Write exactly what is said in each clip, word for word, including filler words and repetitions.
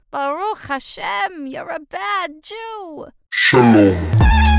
Baruch Hashem, you're a bad Jew. Shalom.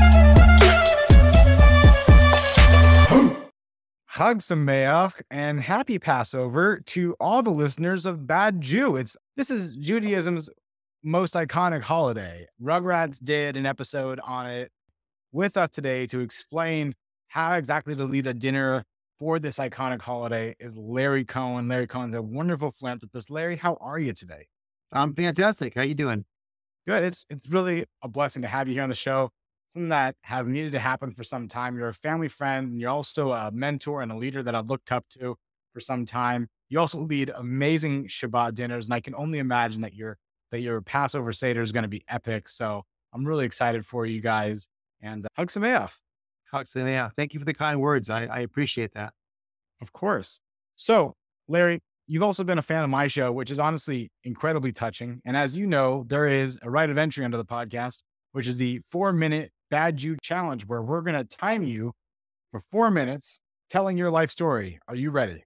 Chag Sameach and happy Passover to all the listeners of Bad Jew. It's this is Judaism's most iconic holiday. Rugrats did an episode on it. With us today to explain how exactly to lead a dinner for this iconic holiday is Larry Cohen. Larry Cohen's a wonderful philanthropist. Larry, how are you today? I'm fantastic. How you doing? Good. It's it's really a blessing to have you here on the show. Something that has needed to happen for some time. You're a family friend, and you're also a mentor and a leader that I've looked up to for some time. You also lead amazing Shabbat dinners, and I can only imagine that your that your Passover Seder is going to be epic. So I'm really excited for you guys. And uh, Chag Sameach. Chag Sameach. Thank you for the kind words. I, I appreciate that. Of course. So, Larry, you've also been a fan of my show, which is honestly incredibly touching. And as you know, there is a right of entry under the podcast, which is the four-minute Bad Jew Challenge, where we're going to time you for four minutes telling your life story. Are you ready?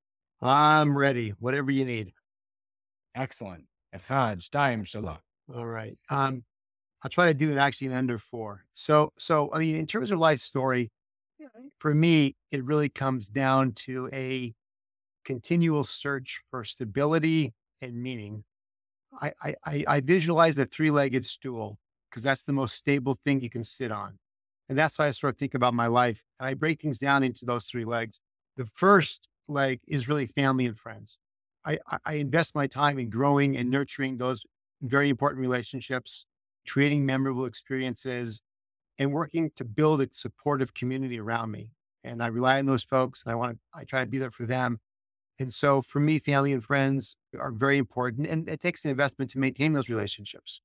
I'm ready. Whatever you need. Excellent. Echad, shtayim, shalom. All right. Um, I'll try to do it actually in under four. So, so, I mean, in terms of life story, for me, it really comes down to a continual search for stability and meaning. I, I, I, I visualize a three-legged stool because that's the most stable thing you can sit on. And that's how I sort of think about my life. And I break things down into those three legs. The first leg is really family and friends. I, I, I invest my time in growing and nurturing those very important relationships, creating memorable experiences, and working to build a supportive community around me. And I rely on those folks, and I want to, I try to be there for them. And so for me, family and friends are very important, and it takes an investment to maintain those relationships.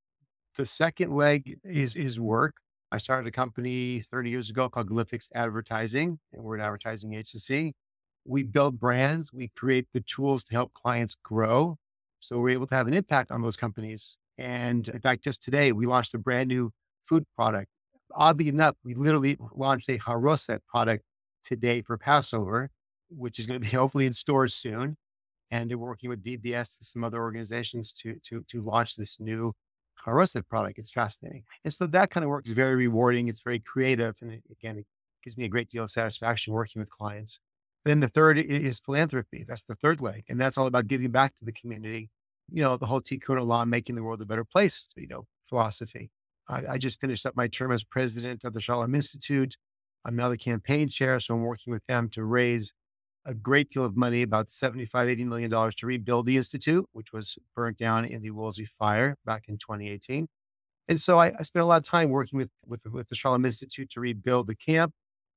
The second leg is, is work. I started a company thirty years ago called Glyphix Advertising, and we're an advertising agency. We build brands. We create the tools to help clients grow. So we're able to have an impact on those companies. And in fact, just today, we launched a brand new food product. Oddly enough, we literally launched a Haroset product today for Passover, which is going to be hopefully in stores soon. And we're working with V B S and some other organizations to, to, to launch this new Haroset product. It's fascinating. And so that kind of work is very rewarding. It's very creative. And it, again, it gives me a great deal of satisfaction working with clients. Then the third is philanthropy. That's the third leg. And that's all about giving back to the community. You know, the whole Tikkun Olam, making the world a better place, you know, philosophy. I, I just finished up my term as president of the Shalom Institute. I'm now the campaign chair. So I'm working with them to raise a great deal of money, about seventy-five, eighty million dollars to rebuild the Institute, which was burnt down in the Woolsey fire back in twenty eighteen. And so I, I spent a lot of time working with, with, with the Shalom Institute to rebuild the camp.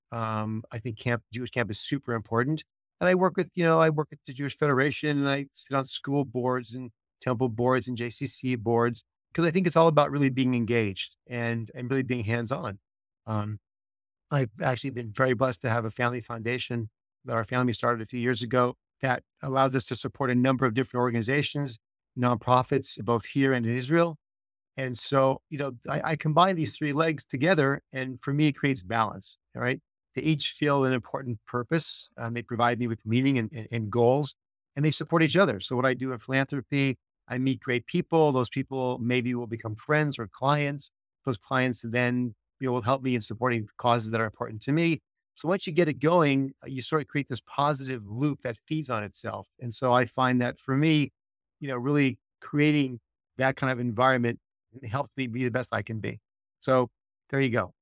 Um, I think camp, Jewish camp is super important. And I work with, you know, I work at the Jewish Federation, and I sit on school boards and temple boards and J C C boards, because I think it's all about really being engaged and, and really being hands-on. Um, I've actually been very blessed to have a family foundation that our family started a few years ago that allows us to support a number of different organizations, nonprofits, both here and in Israel. And so, you know, I, I combine these three legs together, and for me, it creates balance. All right. They each feel an important purpose. Um, they provide me with meaning and, and, and goals, and they support each other. So what I do in philanthropy, I meet great people. Those people maybe will become friends or clients. Those clients then, you know, will help me in supporting causes that are important to me. So once you get it going, you sort of create this positive loop that feeds on itself. And so I find that for me, you know, really creating that kind of environment helps me be the best I can be. So there you go.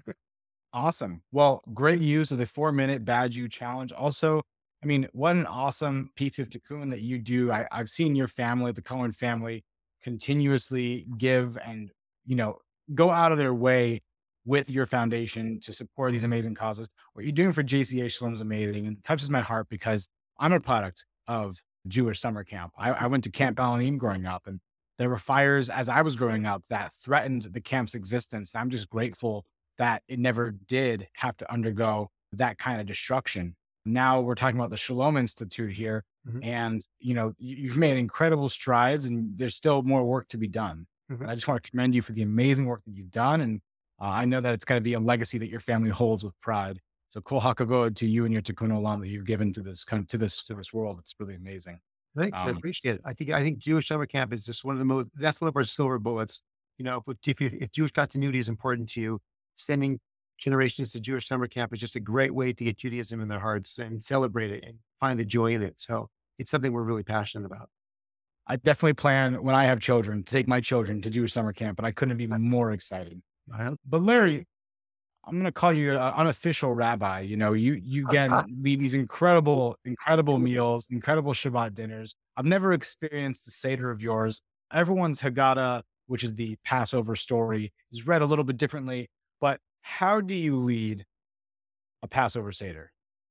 Awesome. Well, great use of the four minute Bad Jew Challenge. Also, I mean, what an awesome piece of tikkun that you do. I, I've seen your family, the Cohen family, continuously give and, you know, go out of their way with your foundation to support these amazing causes. What you're doing for J C A Shalom is amazing and touches my heart because I'm a product of Jewish summer camp. I, I went to Camp Balanim growing up, and there were fires as I was growing up that threatened the camp's existence. And I'm just grateful that it never did have to undergo that kind of destruction. Now we're talking about the Shalom Institute here. Mm-hmm. And, you know, you've made incredible strides, and there's still more work to be done. Mm-hmm. And I just want to commend you for the amazing work that you've done. And uh, I know that it's going to be a legacy that your family holds with pride. So kol hakavod to you and your Tikkun Olam that you've given to this, to this, to this world. It's really amazing. Thanks. I Um, appreciate it. I think I think Jewish summer camp is just one of the most. That's one of our silver bullets. You know, if if, you- if Jewish continuity is important to you, sending generations to Jewish summer camp is just a great way to get Judaism in their hearts and celebrate it and find the joy in it. So it's something we're really passionate about. I definitely plan when I have children to take my children to Jewish summer camp, and I couldn't be more excited. Well, But Larry, I'm going to call you an unofficial rabbi. You know, you you again lead these incredible, incredible meals, incredible Shabbat dinners. I've never experienced the Seder of yours. Everyone's Haggadah, which is the Passover story, is read a little bit differently. But how do you lead a Passover Seder?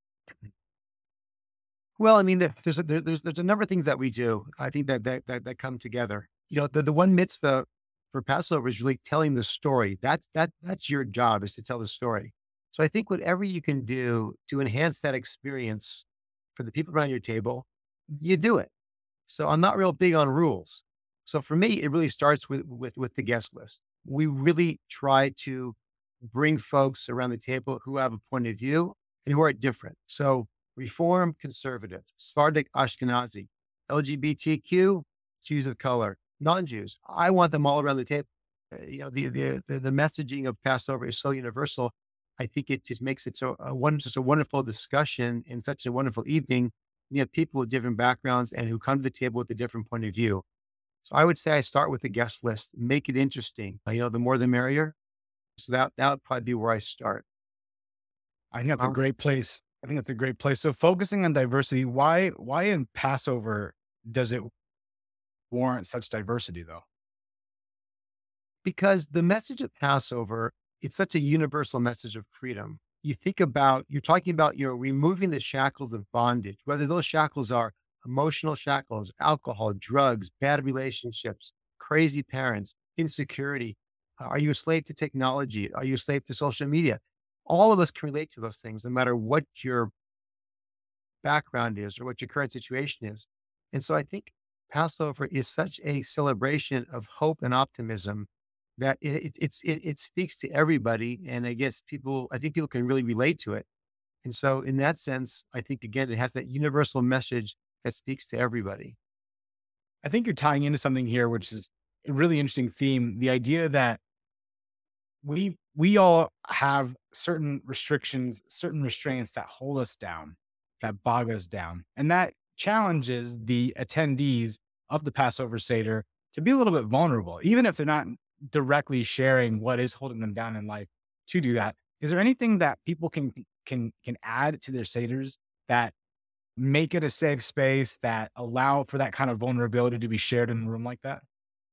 Well, I mean, there, there's a, there, there's there's a number of things that we do. I think that that that, that come together. You know, the, the one mitzvah for Passover is really telling the story. That's that that's your job, is to tell the story. So I think whatever you can do to enhance that experience for the people around your table, you do it. So I'm not real big on rules. So for me, it really starts with with with the guest list. We really try to bring folks around the table who have a point of view and who are different. So Reform, conservative, Sephardic, Ashkenazi, L G B T Q, Jews of color, non-Jews. I want them all around the table. Uh, you know, the, the the the messaging of Passover is so universal. I think it just makes it so a one such a wonderful discussion and such a wonderful evening. You have people with different backgrounds and who come to the table with a different point of view. So I would say I start with the guest list, make it interesting. Uh, You know, the more the merrier. So that that would probably be where I start. I think that's a Um, great place. I think that's a great place. So focusing on diversity, why why in Passover does it warrant such diversity though? because the message of Passover, it's such a universal message of freedom. You think about, you're talking about, you're removing the shackles of bondage, whether those shackles are emotional shackles, alcohol, drugs, bad relationships, crazy parents, insecurity. Uh, Are you a slave to technology? Are you a slave to social media? All of us can relate to those things, no matter what your background is or what your current situation is. And so I think Passover is such a celebration of hope and optimism that it, it, it's, it, it speaks to everybody. And I guess people, I think people can really relate to it. And so in that sense, I think again, it has that universal message that speaks to everybody. I think you're tying into something here, which is a really interesting theme. The idea that we we all have certain restrictions, certain restraints that hold us down, that bog us down. And that challenges the attendees of the Passover Seder to be a little bit vulnerable, even if they're not directly sharing what is holding them down in life to do that. Is there anything that people can can can add to their Seders that make it a safe space that allow for that kind of vulnerability to be shared in a room like that?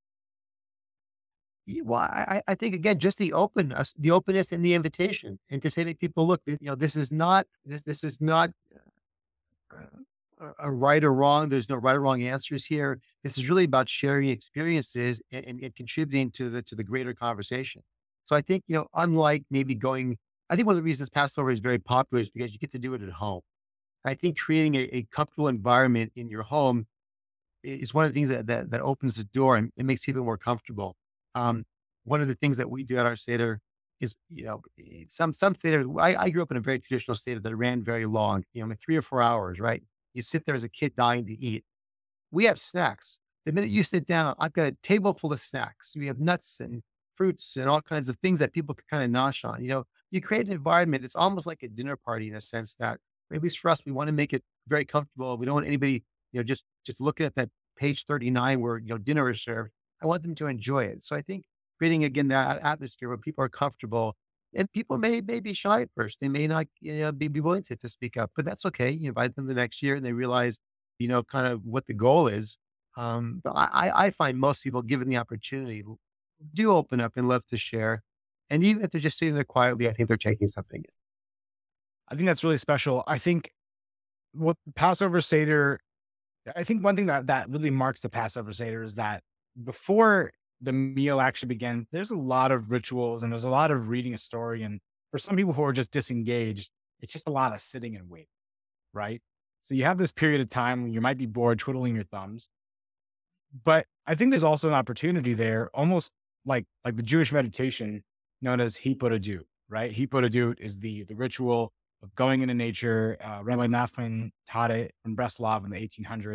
Yeah, well, I, I I think again, just the openness, the openness and the invitation, and to say to people, look, you know, this is not this this is not uh, a a right or wrong. There's no right or wrong answers here. This is really about sharing experiences and, and, and contributing to the to the greater conversation. So I think, you know, unlike maybe going, I think one of the reasons Passover is very popular is because you get to do it at home. I think creating a, a comfortable environment in your home is one of the things that that, that opens the door and it makes people more comfortable. Um, One of the things that we do at our Seder is, you know, eh, some some Seder. I, I grew up in a very traditional Seder that ran very long, you know, like three or four hours, right? You sit there as a kid dying to eat. We have snacks. The minute you sit down, I've got a table full of snacks. We have nuts and fruits and all kinds of things that people can kind of nosh on. You know, you create an environment. It's almost like a dinner party in a sense that, at least for us, we want to make it very comfortable. We don't want anybody, you know, just just looking at that page thirty-nine where, you know, dinner is served. I want them to enjoy it. So I think creating again that atmosphere where people are comfortable and people may may be shy at first. They may not, you know, be, be willing to, to speak up, but that's okay. You invite them the next year and they realize, you know, kind of what the goal is. Um, but I, I I find most people, given the opportunity, do open up and love to share. And even if they're just sitting there quietly, I think they're taking something. I think that's really special. I think what Passover Seder, I think one thing that that really marks the Passover Seder is that before the meal actually began, there's a lot of rituals and there's a lot of reading a story. And for some people who are just disengaged, it's just a lot of sitting and waiting, right? So you have this period of time when you might be bored, twiddling your thumbs. But I think there's also an opportunity there, almost like like the Jewish meditation known as Hippodadyut, right? Hippodadyut is the the ritual of going into nature. Uh, Rabbi Nachman taught it in Breslov in the eighteen hundreds.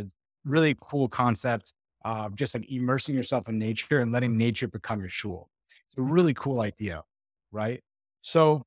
really cool concept of just like immersing yourself in nature and letting nature become your shul. It's a really cool idea, right? So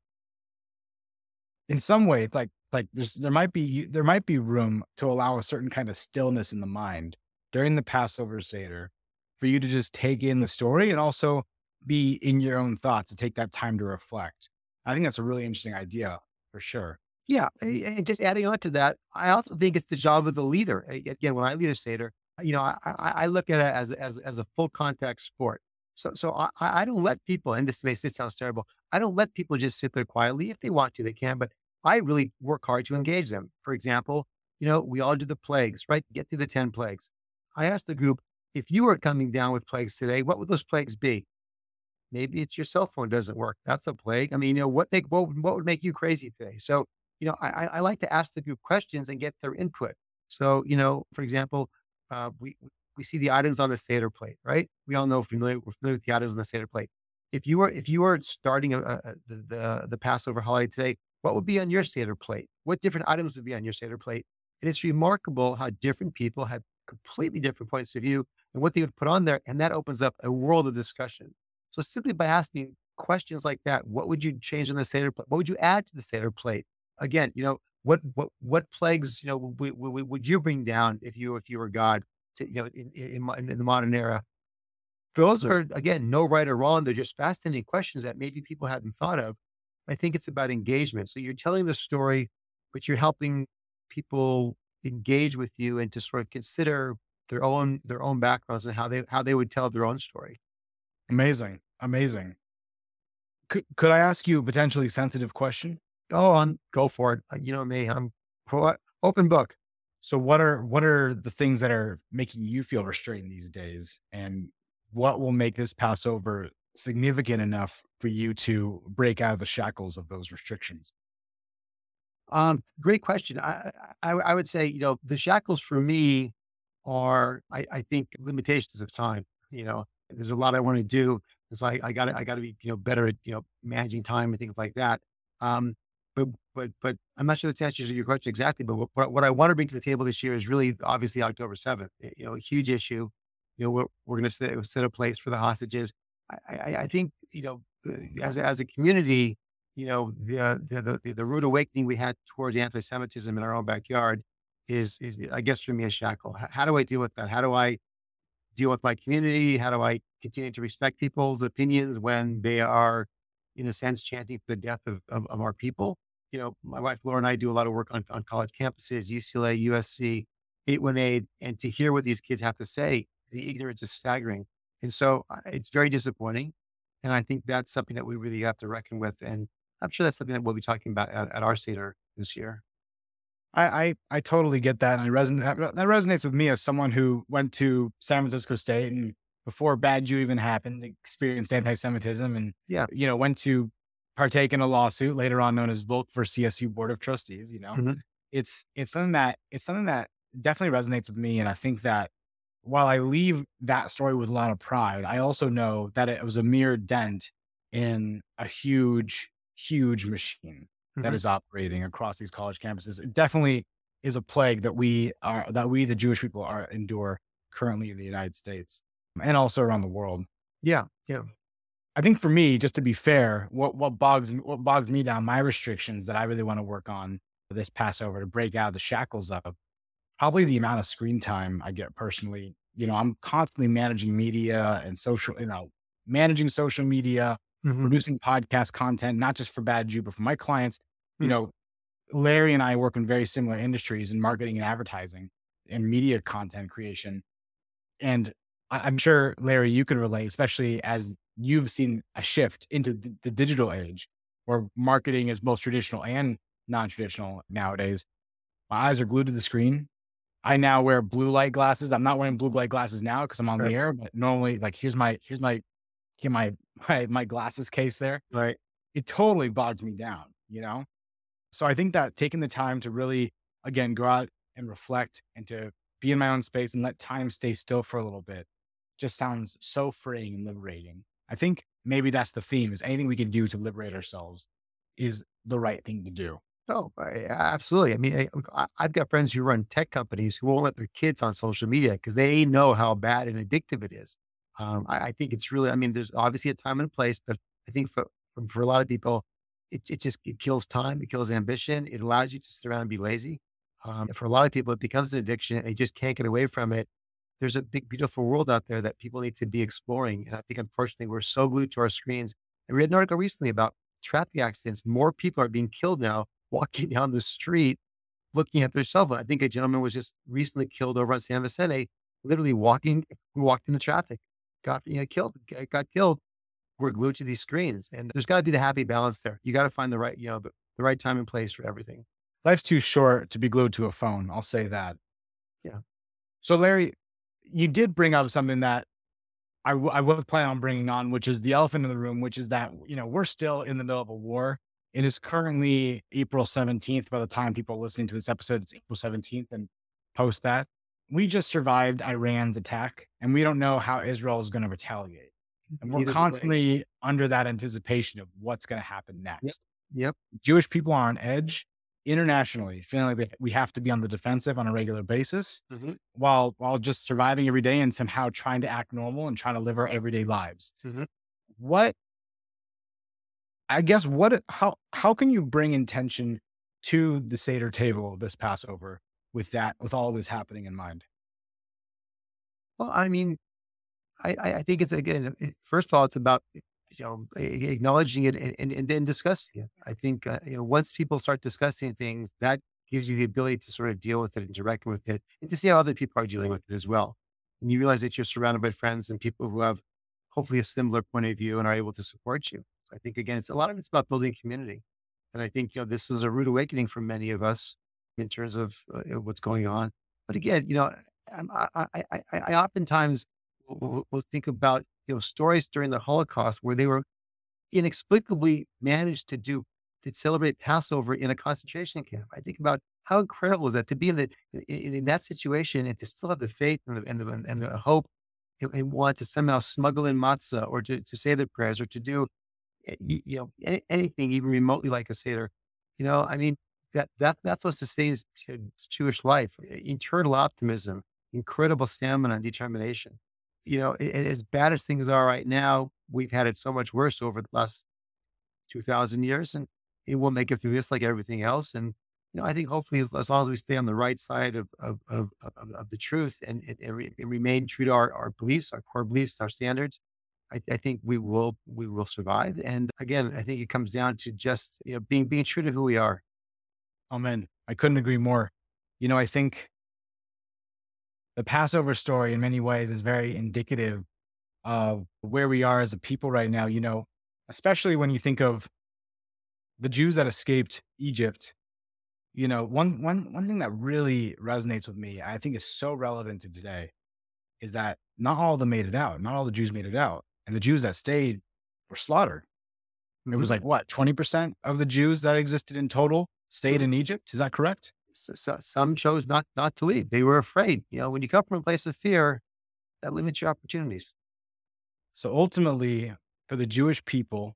in some way, like like there's there might be there might be room to allow a certain kind of stillness in the mind during the Passover Seder for you to just take in the story and also be in your own thoughts to take that time to reflect. I think that's a really interesting idea for sure. Yeah, a- and just adding on to that, I also think it's the job of the leader. A- Again, when I lead a Seder, you know, I, I, I look at it as as as a full contact sport. So so I, I I don't let people, and this makes this sounds terrible. I don't let people just sit there quietly. If they want to, they can, but I really work hard to engage them. For example, you know, we all do the plagues, right? Get through the ten plagues. I asked the group, if you were coming down with plagues today, what would those plagues be? Maybe it's your cell phone doesn't work. That's a plague. I mean, you know, what they what, would- what would make you crazy today? So, you know, I, I I like to ask the group questions and get their input. So, you know, for example, uh, we we see the items on the Seder plate, right? We all know familiar we're familiar with the items on the Seder plate. If you were if you were starting a, a, a- the, the the Passover holiday today, what would be on your Seder plate? What different items would be on your Seder plate? And it's remarkable how different people have completely different points of view and what they would put on there, and that opens up a world of discussion. So simply by asking questions like that, what would you change on the Seder plate? What would you add to the Seder plate? Again, you know, what what what plagues, you know, would, would, would you bring down if you if you were God to, you know, in, in, mo- in the modern era? Those are again no right or wrong. They're just fascinating questions that maybe people hadn't thought of. I think it's about engagement. So you're telling the story, but you're helping people engage with you and to sort of consider their own their own backgrounds and how they how they would tell their own story. Amazing. Amazing. Could could I ask you a potentially sensitive question? Go on, go for it. Uh, You know me, I'm pro- open book. So what are what are the things that are making you feel restrained these days? And what will make this Passover significant enough for you to break out of the shackles of those restrictions? Um, great question. I, I I would say, you know, the shackles for me are, I, I think, limitations of time. You know, there's a lot I want to do. It's like I got to I got to be, you know, better at, you know, managing time and things like that. Um, but but but I'm not sure that answers your question exactly. But what what what I want to bring to the table this year is really obviously October seventh. You know, a huge issue. You know, we're we're going to set, set a place for the hostages. I I, I think, you know, uh, as a, as a community, you know, the, uh, the the the rude awakening we had towards anti-Semitism in our own backyard is, is I guess for me a shackle. H- How do I deal with that? How do I deal with my community? How do I continue to respect people's opinions when they are, in a sense, chanting for the death of, of, of our people? You know, my wife Laura and I do a lot of work on, on college campuses, U C L A, U S C, eight one eight, and to hear what these kids have to say, the ignorance is staggering. And so uh, it's very disappointing. And I think that's something that we really have to reckon with. And I'm sure that's something that we'll be talking about at, at our Seder this year. I I, I totally get that, and I resonate that, that resonates with me as someone who went to San Francisco State and before Bad Jew even happened, experienced anti-Semitism, and Yeah. you know went to partake in a lawsuit later on known as Volk for C S U Board of Trustees. You know, Mhm. it's it's something that it's something that definitely resonates with me, and I think that while I leave that story with a lot of pride, I also know that it was a mere dent in a huge, huge machine that Mhm. is operating across these college campuses. It definitely is a plague that we are that we, the Jewish people, are endure currently in the United States and also around the world. Yeah. Yeah. I think for me, just to be fair, what what bogs what bogs me down, my restrictions that I really want to work on this Passover to break out of the shackles of probably the amount of screen time I get personally. You know, I'm constantly managing media and social, you know, managing social media, Mhm. producing podcast content, not just for Bad Jew, but for my clients. You Mhm. know, Larry and I work in very similar industries in marketing and advertising and media content creation. And I, I'm sure, Larry, you can relate, especially as you've seen a shift into the, the digital age where marketing is both traditional and non traditional nowadays. My eyes are glued to the screen. I now wear blue light glasses. I'm not wearing blue light glasses now because I'm on Right. the air, but normally, like, here's my here's my here my my my glasses case there. Right. It totally bogs me down, you know? So I think that taking the time to really, again, go out and reflect and to be in my own space and let time stay still for a little bit just sounds so freeing and liberating. I think maybe that's the theme is anything we can do to liberate ourselves is the right thing to do. Oh, I, absolutely. I mean, I, look, I, I've got friends who run tech companies who won't let their kids on social media because they know how bad and addictive it is. Um, I, I think it's really, I mean, there's obviously a time and a place, but I think for, for, for a lot of people, it, it just, it kills time. It kills ambition. It allows you to sit around and be lazy. Um, for a lot of people, it becomes an addiction and they just can't get away from it. There's a big, beautiful world out there that people need to be exploring. And I think, unfortunately, we're so glued to our screens. I read an article recently about traffic accidents. More people are being killed now walking down the street, looking at their cell phone. I think a gentleman was just recently killed over on San Vicente, literally walking, who walked into traffic, got, you know, killed, g- got killed. We're glued to these screens and there's got to be the happy balance there. You got to find the right, you know, the, the right time and place for everything. Life's too short to be glued to a phone. I'll say that. Yeah. So, Larry, you did bring up something that I, w- I was planning on bringing on, which is the elephant in the room, which is that, you know, we're still in the middle of a war. It is currently April seventeenth. By the time people are listening to this episode, it's April seventeenth. And post that, we just survived Iran's attack and we don't know how Israel is going to retaliate. And we're Neither do I. constantly under that anticipation of what's going to happen Yep. next. Yep. Jewish people are on edge internationally, feeling like they, we have to be on the defensive on a regular basis Hmm. while while just surviving every day and somehow trying to act normal and trying to live our everyday lives. Hmm. What I guess what how how can you bring intention to the Seder table this Passover with that with all this happening in mind? Well, I mean, I, I I think it's again, it- first of all, it's about, you know, a- acknowledging it and, and, and then discussing it. I think, uh, you know, once people start discussing things, that gives you the ability to sort of deal with it and to reckon with it and to see how other people are dealing with it as well. And you realize that you're surrounded by friends and people who have hopefully a similar point of view and are able to support you. I think, again, it's a lot of it's about building community. And I think, you know, this is a rude awakening for many of us in terms of uh, what's going on. But again, you know, I'm- I, I, I, I, I oftentimes will, will will think about, you know, stories during the Holocaust where they were inexplicably managed to do to celebrate Passover in a concentration camp. I think about how incredible is that to be in the in, in that situation and to still have the faith and the and the, and the hope and, and want to somehow smuggle in matzah or to, to say their prayers or to do eh, you, you know any, anything even remotely like a seder. You know, I mean that that's that's what sustains J- Jewish life: eternal optimism, incredible stamina and determination. You know, a- a- as bad as things are right now, we've had it so much worse over the last two thousand years, and it will make it through this like everything else. And, you know, I think hopefully as, as long as we stay on the right side of, of, of, of, of the truth and, and, and re- and remain true to our, our beliefs, our core beliefs, our standards, I, I think we will, we will survive. And again, I think it comes down to just, you know, being, being true to who we are. Amen. I couldn't agree more. You know, I think the Passover story in many ways is very indicative of where we are as a people right now, you know, especially when you think of the Jews that escaped Egypt. You know, one one one thing that really resonates with me, I think is so relevant to today, is that not all of them made it out. Not all the Jews made it out. And the Jews that stayed were slaughtered. It Mhm. was like what, twenty percent of the Jews that existed in total stayed in Egypt? Is that correct? So, so some chose not, not to leave. They were afraid. You know, when you come from a place of fear, that limits your opportunities. So ultimately, for the Jewish people,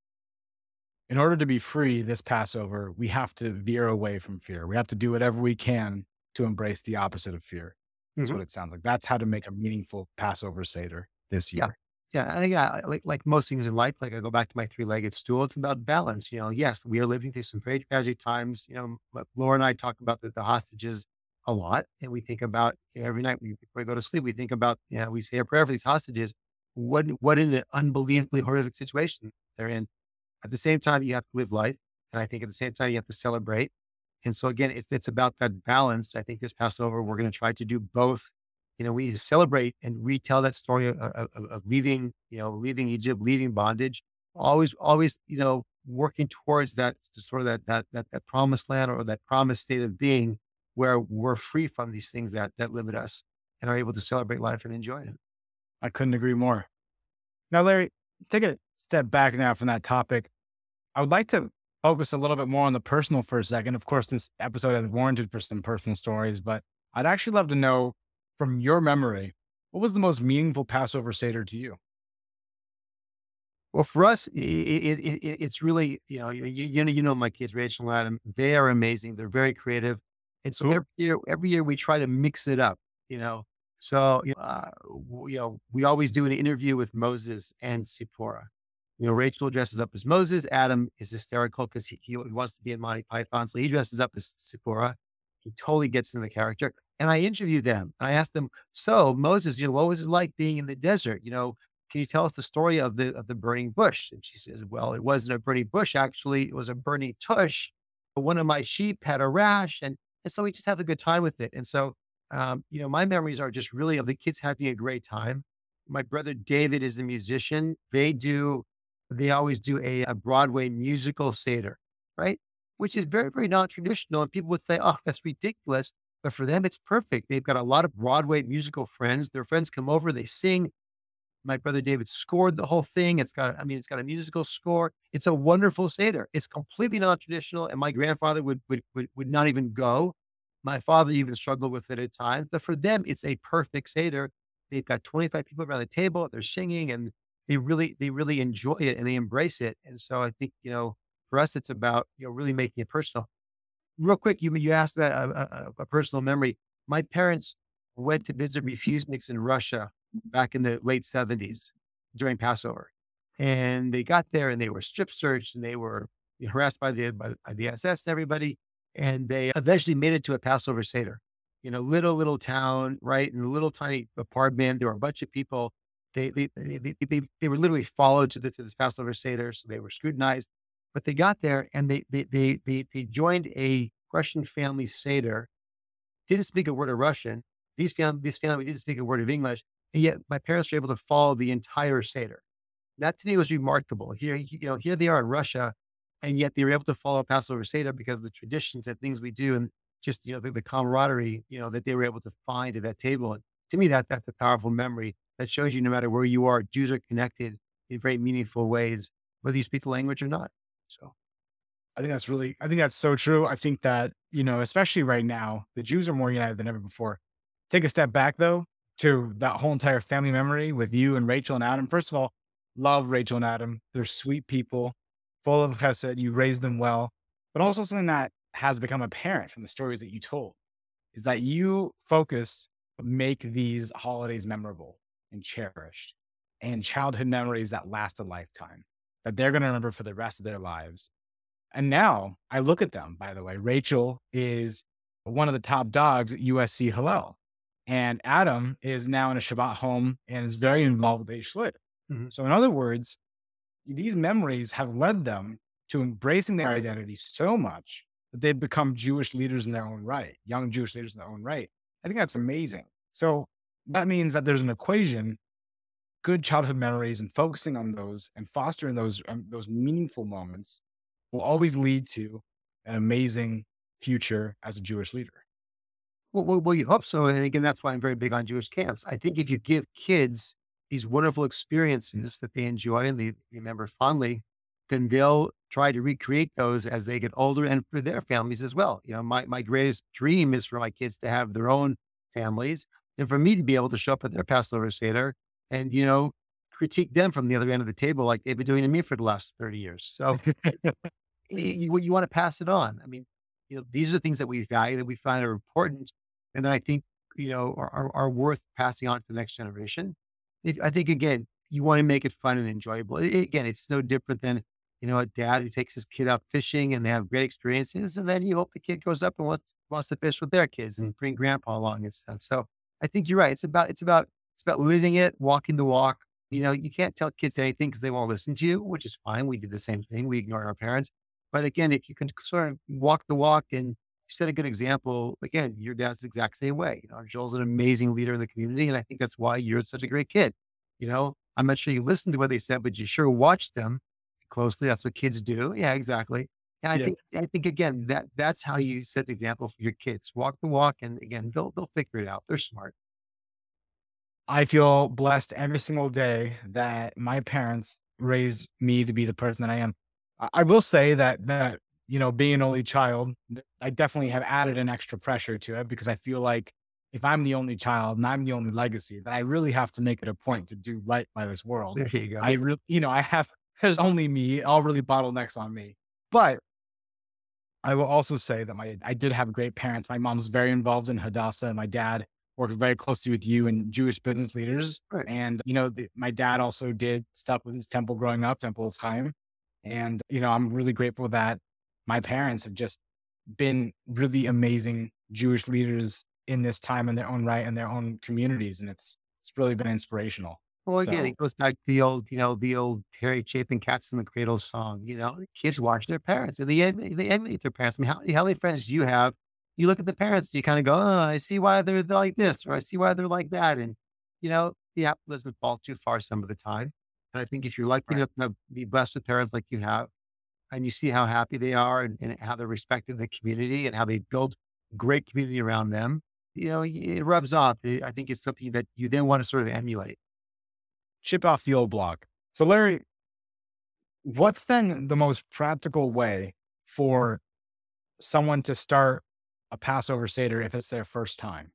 in order to be free this Passover, we have to veer away from fear. We have to do whatever we can to embrace the opposite of fear. That's Mhm. what it sounds like. That's how to make a meaningful Passover Seder this Yeah. year. Yeah, and yeah, I- like like most things in life, like I go back to my three-legged stool, it's about balance. You know, yes, we are living through some very tragic times. You know, but Laura and I talk about the, the hostages a lot, and we think about, you know, every night we, before we go to sleep, we think about, you know, we say a prayer for these hostages. What what an unbelievably horrific situation they're in. At the same time, you have to live life, and I think at the same time you have to celebrate. And so again, it's it's about that balance. I think this Passover we're going to try to do both. You know, we need to celebrate and retell that story of, of, of of leaving, you know, leaving Egypt, leaving bondage. Always, always, you know, working towards that sort of that that that that promised land or that promised state of being where we're free from these things that that limit us and are able to celebrate life and enjoy it. I couldn't agree more. Now, Larry, take a step back now from that topic. I would like to focus a little bit more on the personal for a second. Of course, this episode has warranted for some personal stories, but I'd actually love to know from your memory, what was the most meaningful Passover Seder to you? Well, for us, I it it it it's really, you know, you you know you know my kids, Rachel and Adam, they are amazing. They're very creative. And so Cool. every year every year we try to mix it up, you know? So, you know, uh, w you know, we always do an interview with Moses and Zipporah. You know, Rachel dresses up as Moses. Adam is hysterical because he he wants to be in Monty Python, so he dresses up as Zipporah. He totally gets in the character. And I interview them. And I ask them, "So, Moses, you know, what was it like being in the desert? You know, can you tell us the story of the of the burning bush?" And she says, "Well, it wasn't a burning bush, actually. It was a burning tush. One of my sheep had a rash, and and so we just have a good time with it." And so, um, you know, my memories are just really of the kids having a great time. My brother David is a musician. They do, they always do a, a Broadway musical Seder, right? Which is very, very non-traditional. And people would say, "Oh, that's ridiculous." But for them, it's perfect. They've got a lot of Broadway musical friends. Their friends come over, they sing. My brother David scored the whole thing. It's got, I mean, it's got a musical score. It's a wonderful Seder. It's completely non-traditional. And my grandfather would, would, would, would not even go. My father even struggled with it at times, but for them, it's a perfect Seder. They've got twenty-five people around the table. They're singing and they really, they really enjoy it and they embrace it. And so I think, you know, for us, it's about, you know, really making it personal. Real quick, you, you asked that a, a, a personal memory. My parents went to visit refuseniks in Russia back in the late seventies during Passover. And they got there and they were strip searched and they were harassed by the, by, by the S S and everybody. And they eventually made it to a Passover Seder in a little, little town, right? In a little tiny apartment. There were a bunch of people. They, they, they, they, they, they were literally followed to, the, to this Passover Seder. So they were scrutinized, but they got there and they, they, they, they, they joined a Russian family Seder, didn't speak a word of Russian. These family, this family didn't speak a word of English. And yet my parents were able to follow the entire Seder. That to me was remarkable. Here, you know, here they are in Russia, and yet they were able to follow Passover Seder because of the traditions and things we do, and just you know the, the camaraderie, you know, that they were able to find at that table. And to me, that that's a powerful memory that shows you no matter where you are, Jews are connected in very meaningful ways, whether you speak the language or not. So, I think that's really, I think that's so true. I think that, you know, especially right now, the Jews are more united than ever before. Take a step back though, to that whole entire family memory with you and Rachel and Adam. First of all, love Rachel and Adam. They're sweet people, full of chesed. You raised them well, but also something that has become apparent from the stories that you told is that you focused make these holidays memorable and cherished and childhood memories that last a lifetime that they're going to remember for the rest of their lives. And now I look at them, by the way, Rachel is one of the top dogs at U S C Hillel. And Adam is now in a Shabbat home and is very involved with Shlit. mhm. So in other words, these memories have led them to embracing their identity so much that they've become Jewish leaders in their own right, young Jewish leaders in their own right. I think that's amazing. So that means that there's an equation, good childhood memories and focusing on those and fostering those, um, those meaningful moments will always lead to an amazing future as a Jewish leader. Well, well, well, you hope so. And again, that's why I'm very big on Jewish camps. I think if you give kids these wonderful experiences that they enjoy and they remember fondly, then they'll try to recreate those as they get older and for their families as well. You know, my, my greatest dream is for my kids to have their own families and for me to be able to show up at their Passover Seder and, you know, critique them from the other end of the table like they've been doing to me for the last thirty years. So you, you want to pass it on. I mean, you know, these are things that we value that we find are important. And then I think, you know, are, are, are worth passing on to the next generation. If, I think, again, you want to make it fun and enjoyable. I- again, it's no different than, you know, a dad who takes his kid out fishing and they have great experiences. And then you hope the kid grows up and wants, wants to fish with their kids and bring grandpa along and stuff. So I think you're right. It's about, it's about, it's about living it, walking the walk. You know, you can't tell kids anything because they won't listen to you, which is fine. We did the same thing. We ignored our parents. But again, if you can sort of walk the walk and set a good example, again, your dad's the exact same way. You know, Joel's an amazing leader in the community. And I think that's why you're such a great kid. You know, I'm not sure you listened to what they said, but you sure watched them closely. That's what kids do. Yeah, exactly. And I Yeah. think, I think again, that that's how you set the example for your kids. Walk the walk. And again, they'll, they'll figure it out. They're smart. I feel blessed every single day that my parents raised me to be the person that I am. I, I will say that that you know, being an only child, th- I definitely have added an extra pressure to it because I feel like if I'm the only child and I'm the only legacy, then I really have to make it a point to do right by this world. There you go. I really, you know, I have there's only me. It all really bottlenecks on me. But I will also say that my I did have great parents. My mom's very involved in Hadassah, and my dad works very closely with you and Jewish business leaders. Right. And you know, the, my dad also did stuff with his temple growing up, Temple Chaim. And you know, I'm really grateful that my parents have just been really amazing Jewish leaders in this time in their own right and their own communities, and it's it's really been inspirational. Well, again, So it goes back to the old, you know, the old Harry Chapin "Cats in the Cradle" song. You know, the kids watch their parents and they emulate, they emulate their parents. I mean, how, how many friends do you have? You look at the parents, you kind of go, "Oh, I see why they're like this, or I see why they're like that." And you know, the apple doesn't fall too far some of the time. And I think if you're lucky right. enough to be blessed with parents like you have, and you see how happy they are and, and how they're respecting the community and how they build great community around them, you know, it rubs off. I think it's something that you then want to sort of emulate. Chip off the old block. So Larry, what's then the most practical way for someone to start a Passover Seder if it's their first time?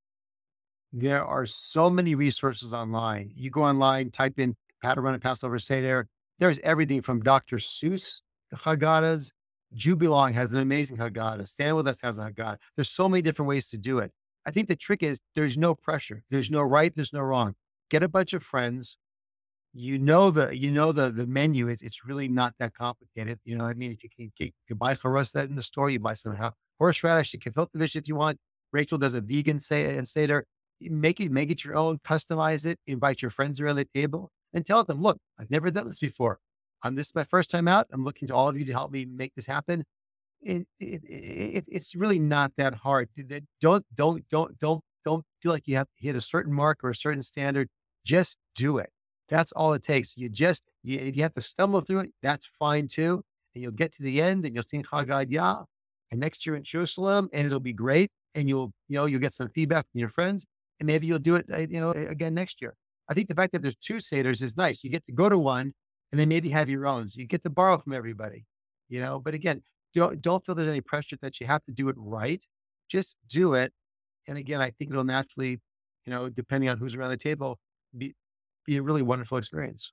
There are so many resources online. You go online, type in how to run a Passover Seder. There's everything from Doctor Seuss, the Haggadahs. Jubilong has an amazing Haggadah. Stand With Us has a Haggadah. There's so many different ways to do it. I think the trick is there's no pressure. There's no right. There's no wrong. Get a bunch of friends. You know the you know the the menu. It's it's really not that complicated. You know what I mean? If you can, you can buy that in the store, you buy some ho- horseradish. You can filter fish if you want. Rachel does a vegan say and Seder. You Make it make it your own. Customize it. Invite your friends around the table and tell them, look, I've never done this before. I'm this is my first time out. I'm looking to all of you to help me make this happen. It, it, it, it's really not that hard. Don't don't don't don't don't feel like you have to hit a certain mark or a certain standard. Just do it. That's all it takes. You just, you, if you have to stumble through it, that's fine too. And you'll get to the end and you'll sing Chagad Yah. And next year in Jerusalem, and it'll be great. And you'll, you know, you'll get some feedback from your friends and maybe you'll do it, uh, you know, again next year. I think the fact that there's two Seders is nice. You get to go to one and then maybe have your own. So you get to borrow from everybody, you know, but again, don't, don't feel there's any pressure that you have to do it right. Just do it. And again, I think it'll naturally, you know, depending on who's around the table, be, be a really wonderful experience.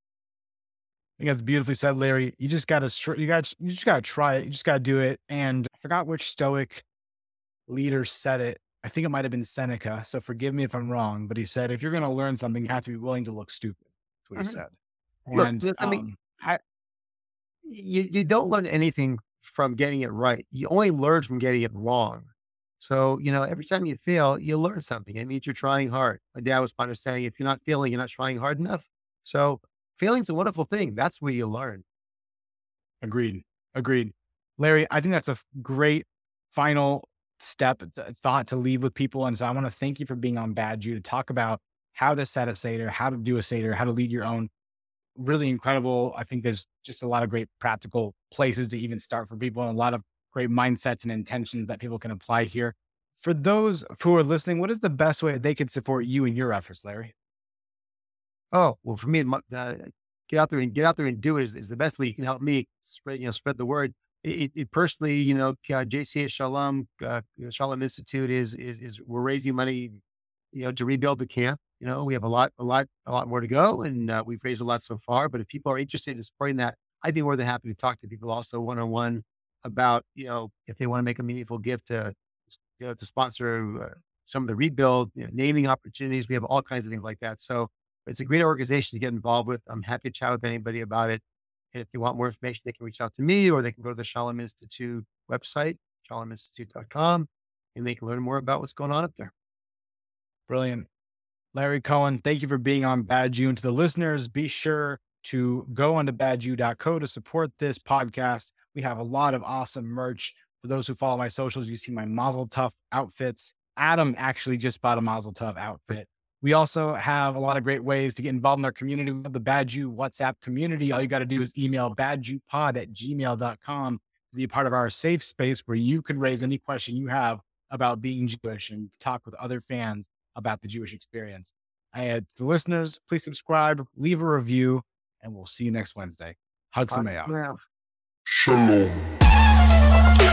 I think that's beautifully said, Larry. You just gotta str- you got you just gotta try it. You just gotta do it. And I forgot which Stoic leader said it. I think it might have been Seneca. So forgive me if I'm wrong, but he said, if you're gonna learn something, you have to be willing to look stupid. That's what he Mhm. said. Look, And this- I mean, um, I, you, you don't learn anything from getting it right. You only learn from getting it wrong. So, you know, every time you fail, you learn something. It means you're trying hard. My dad was fond of saying, if you're not failing, you're not trying hard enough. So failing's a wonderful thing. That's where you learn. agreed. Agreed. Larry, I think that's a f- great final step, it's a thought to leave with people. And so I want to thank you for being on Bad Jew to talk about how to set a Seder, how to do a Seder, how to lead your own. Really incredible. I think there's just a lot of great practical places to even start for people and a lot of great mindsets and intentions that people can apply here. For those who are listening, what is the best way they can support you in your efforts, Larry? Oh, well, for me, my- uh, get out there and get out there and do it is, is the best way you can help me spread, you know, spread the word. It, it, it personally, you know, uh, J C A Shalom, uh, Shalom Institute is, is, is we're raising money, you know, to rebuild the camp. You know, we have a lot, a lot, a lot more to go, and uh, we've raised a lot so far. But if people are interested in supporting that, I'd be more than happy to talk to people also one on one about, you know, if they want to make a meaningful gift to, you know, to sponsor uh, some of the rebuild, you know, naming opportunities. We have all kinds of things like that. So it's a great organization to get involved with. I'm happy to chat with anybody about it. And if they want more information, they can reach out to me or they can go to the Shalom Institute website, shalom institute dot com, and they can learn more about what's going on up there. Brilliant. Larry Cohen, thank you for being on Bad Jew. And to the listeners, be sure to go onto bad jew dot co to support this podcast. We have a lot of awesome merch. For those who follow my socials, you see my Mazel Tov outfits. Adam actually just bought a Mazel Tov outfit. We also have a lot of great ways to get involved in our community. We have the Bad Jew WhatsApp community. All you got to do is email badjewpod at gmail dot com to be a part of our safe space where you can raise any question you have about being Jewish and talk with other fans about the Jewish experience. And to the listeners, please subscribe, leave a review, and we'll see you next Wednesday. Hug Sameach. Yeah. Shalom.